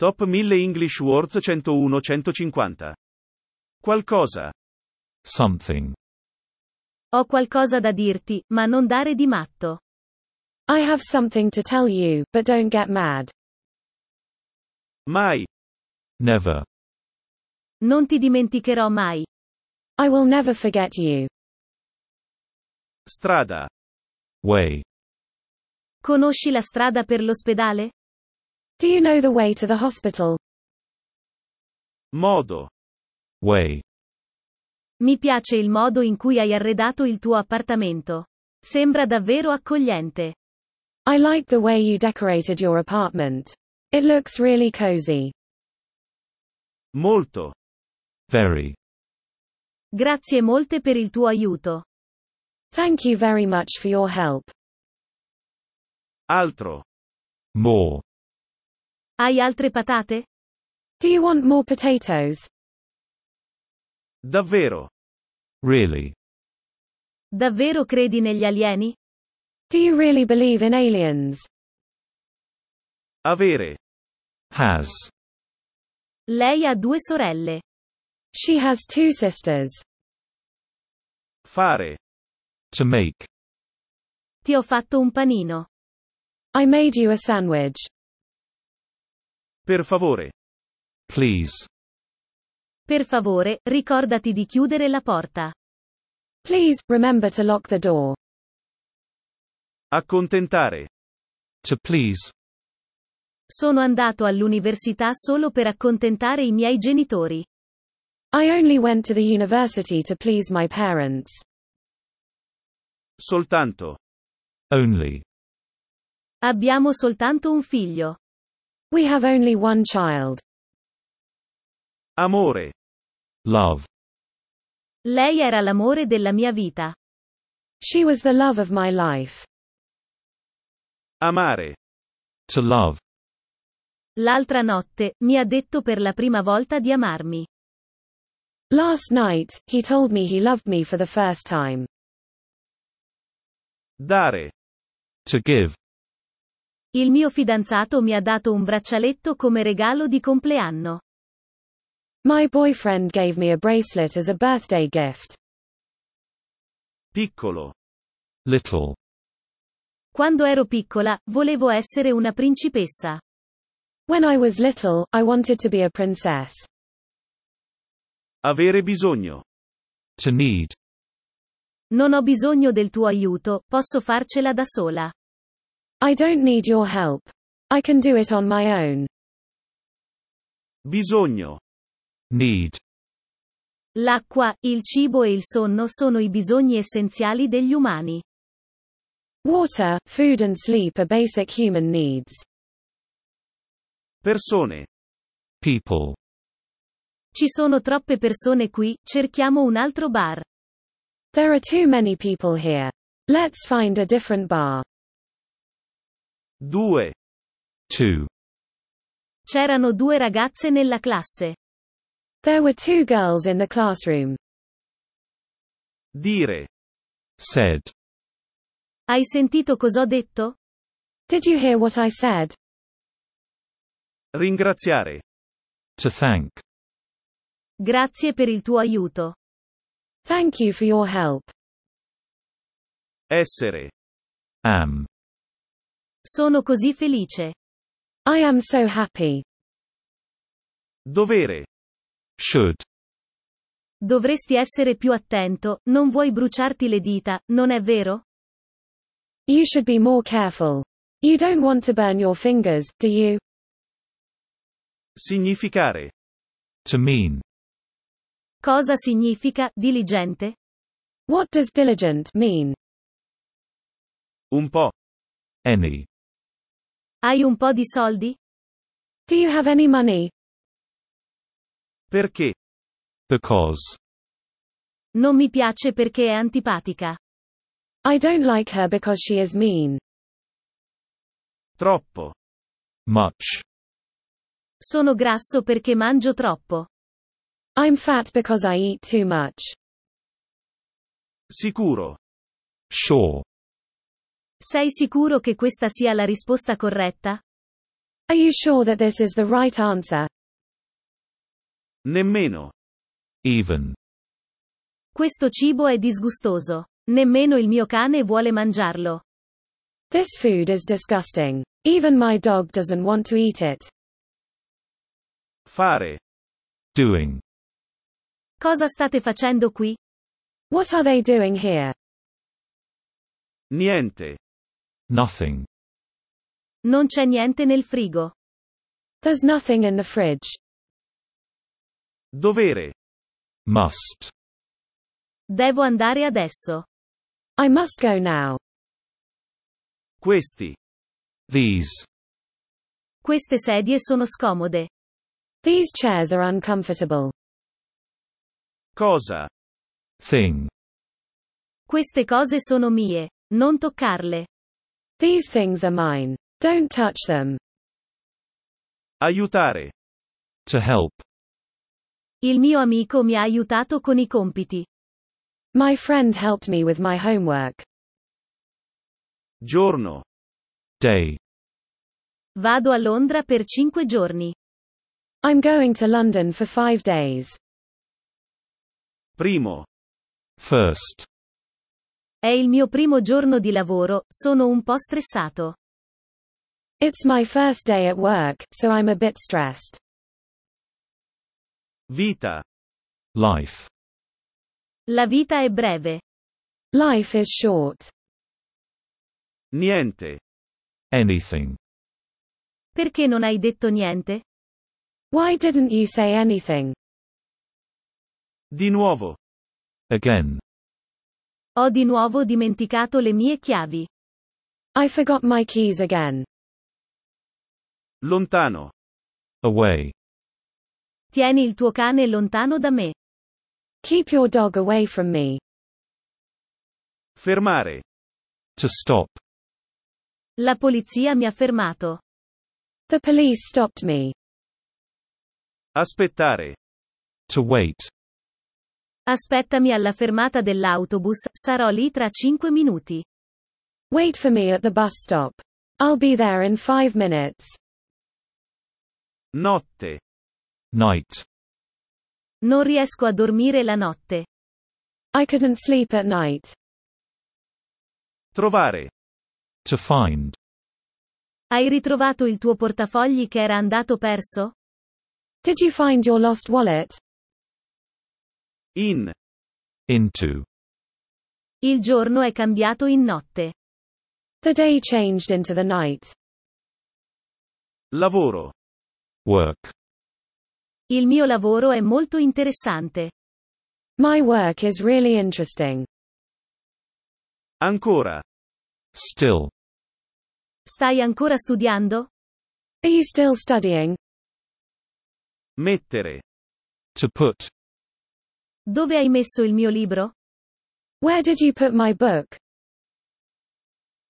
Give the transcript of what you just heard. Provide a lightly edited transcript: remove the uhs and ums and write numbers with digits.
Top 1000 English Words 101-150. Qualcosa. Something. Ho qualcosa da dirti, ma non dare di matto. I have something to tell you, but don't get mad. Mai. Never. Non ti dimenticherò mai. I will never forget you. Strada. Way. Conosci la strada per l'ospedale? Do you know the way to the hospital? Modo. Way. Mi piace il modo in cui hai arredato il tuo appartamento. Sembra davvero accogliente. I like the way you decorated your apartment. It looks really cozy. Molto. Very. Grazie molte per il tuo aiuto. Thank you very much for your help. Altro. More. Hai altre patate? Do you want more potatoes? Davvero. Really. Davvero credi negli alieni? Do you really believe in aliens? Avere. Has. Lei ha 2 sorelle. She has 2 sisters. Fare. To make. Ti ho fatto un panino. I made you a sandwich. Per favore. Please. Per favore, ricordati di chiudere la porta. Please, remember to lock the door. Accontentare. To please. Sono andato all'università solo per accontentare i miei genitori. I only went to the university to please my parents. Soltanto. Only. Abbiamo soltanto un figlio. We have only one child. Amore. Love. Lei era l'amore della mia vita. She was the love of my life. Amare. To love. L'altra notte, mi ha detto per la prima volta di amarmi. Last night, he told me he loved me for the first time. Dare. To give. Il mio fidanzato mi ha dato un braccialetto come regalo di compleanno. My boyfriend gave me a bracelet as a birthday gift. Piccolo. Little. Quando ero piccola, volevo essere una principessa. When I was little, I wanted to be a princess. Avere bisogno. To need. Non ho bisogno del tuo aiuto, posso farcela da sola. I don't need your help. I can do it on my own. Bisogno. Need. L'acqua, il cibo e il sonno sono i bisogni essenziali degli umani. Water, food and sleep are basic human needs. Persone. People. Ci sono troppe persone qui, cerchiamo un altro bar. There are too many people here. Let's find a different bar. 2. To. C'erano 2 ragazze nella classe. There were 2 girls in the classroom. Dire. Said. Hai sentito cos'ho detto? Did you hear what I said? Ringraziare. To thank. Grazie per il tuo aiuto. Thank you for your help. Essere. Am. Sono così felice. I am so happy. Dovere. Should. Dovresti essere più attento, non vuoi bruciarti le dita, non è vero? You should be more careful. You don't want to burn your fingers, do you? Significare. To mean. Cosa significa diligente? What does diligent mean? Un po'. Any. Hai un po' di soldi? Do you have any money? Perché. Because. Non mi piace perché è antipatica. I don't like her because she is mean. Troppo. Much. Sono grasso perché mangio troppo. I'm fat because I eat too much. Sicuro. Sure. Sei sicuro che questa sia la risposta corretta? Are you sure that this is the right answer? Nemmeno. Even. Questo cibo è disgustoso. Nemmeno il mio cane vuole mangiarlo. This food is disgusting. Even my dog doesn't want to eat it. Fare. Doing. Cosa state facendo qui? What are they doing here? Niente. Nothing. Non c'è niente nel frigo. There's nothing in the fridge. Dovere. Must. Devo andare adesso. I must go now. Questi. These. Queste sedie sono scomode. These chairs are uncomfortable. Cosa. Thing. Queste cose sono mie. Non toccarle. These things are mine. Don't touch them. Aiutare. To help. Il mio amico mi ha aiutato con i compiti. My friend helped me with my homework. Giorno. Day. Vado a Londra per 5 giorni. I'm going to London for 5 days. Primo. First. È il mio primo giorno di lavoro, sono un po' stressato. It's my first day at work, so I'm a bit stressed. Vita. Life. La vita è breve. Life is short. Niente. Anything. Perché non hai detto niente? Why didn't you say anything? Di nuovo. Again. Ho di nuovo dimenticato le mie chiavi. I forgot my keys again. Lontano. Away. Tieni il tuo cane lontano da me. Keep your dog away from me. Fermare. To stop. La polizia mi ha fermato. The police stopped me. Aspettare. To wait. Aspettami alla fermata dell'autobus, sarò lì tra 5 minuti. Wait for me at the bus stop. I'll be there in 5 minutes. Notte. Night. Non riesco a dormire la notte. I couldn't sleep at night. Trovare. To find. Hai ritrovato il tuo portafogli che era andato perso? Did you find your lost wallet? In. Into. Il giorno è cambiato in notte. The day changed into the night. Lavoro. Work. Il mio lavoro è molto interessante. My work is really interesting. Ancora. Still. Stai ancora studiando? Are you still studying? Mettere. To put. Dove hai messo il mio libro? Where did you put my book?